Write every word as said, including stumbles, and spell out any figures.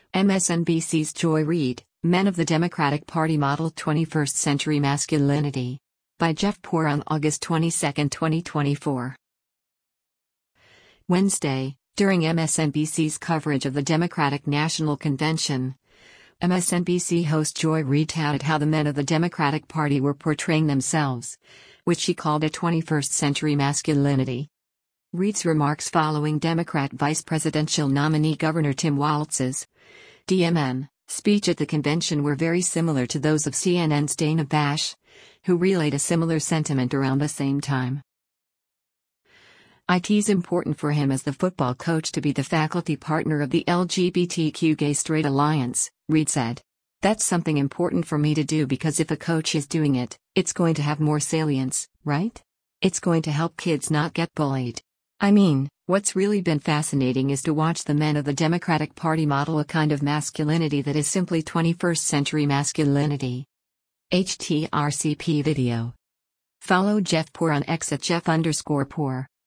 M S N B C's Joy Reid, Men of the Democratic Party Model twenty-first Century Masculinity. By Jeff Poor on August twenty-second, twenty twenty-four. Wednesday, during M S N B C's coverage of the Democratic National Convention, M S N B C host Joy Reid touted how the men of the Democratic Party were portraying themselves, which she called a twenty-first century masculinity. Reid's remarks following Democrat vice presidential nominee Governor Tim Walz's D M N speech at the convention were very similar to those of C N N's Dana Bash, who relayed a similar sentiment around the same time. It's important for him as the football coach to be the faculty partner of the L G B T Q Gay Straight Alliance, Reid said. That's something important for me to do because if a coach is doing it, it's going to have more salience, right? It's going to help kids not get bullied. I mean, what's really been fascinating is to watch the men of the Democratic Party model a kind of masculinity that is simply twenty-first century masculinity. H T R C P video. Follow Jeff Poor on X at Jeff underscore Poor.